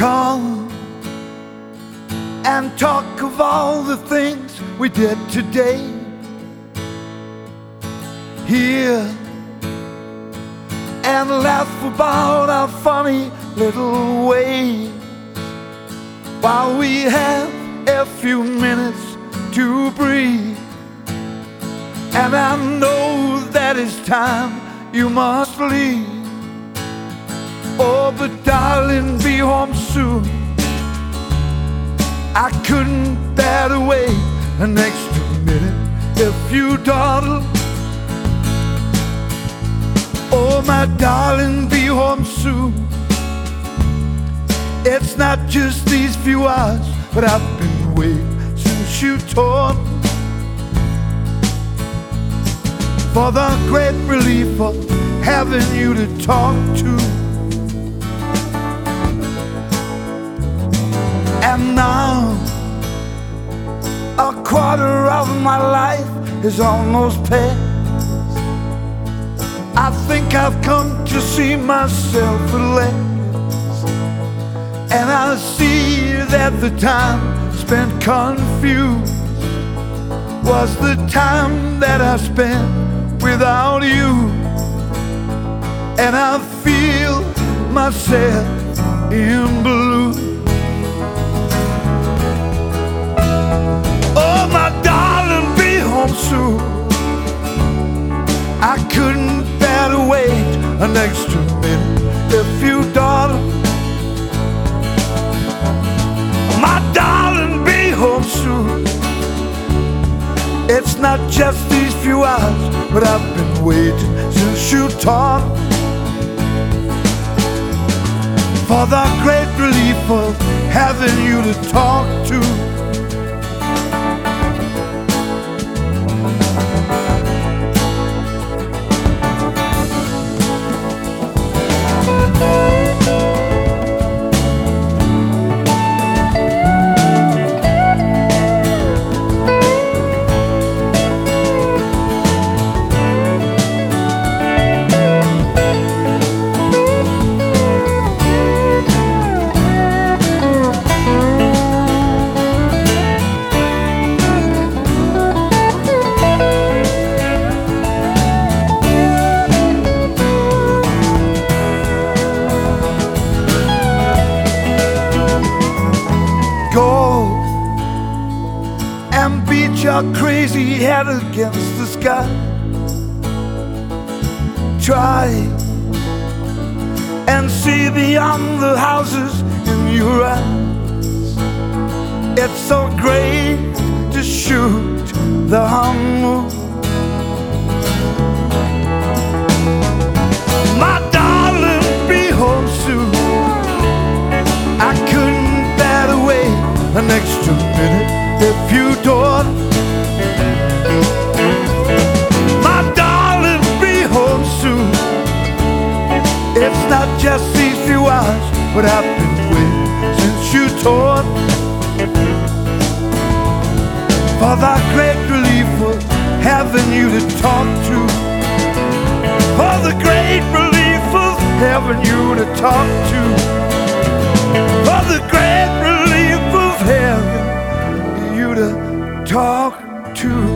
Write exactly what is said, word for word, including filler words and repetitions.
come and talk of all the things we did today. Here and laugh about our funny little ways, while we have a few minutes to breathe. And I know that it's time you must leave. Oh, but darling, be home soon. I couldn't bear to wait an extra minute if you dawdle. Oh, my darling, be home soon. It's not just these few hours, but I've been waiting since you told me. For the great relief of having you to talk to. And now a quarter of my life is almost past. I think I've come to see myself at last, and I see that the time spent confused was the time that I spent without you. And I feel myself in blue. Oh, my darling, be home soon. I couldn't bear to wait an extra minute if you, darling. My darling, be home soon. It's not just these few hours, but I've been waiting since you taught me. For the great relief of having you to talk to. Go and beat your crazy head against the sky. Try and see beyond the houses in your eyes. It's so great to shoot the moon. My darling, be home soon. I couldn't bear to wait an extra minute if you don't. My darling, be home soon. It's not just these few hours, but I've been waiting since you told. For the great relief of having you to talk to. For the great relief of having you to talk to. For the great relief of having you to talk to.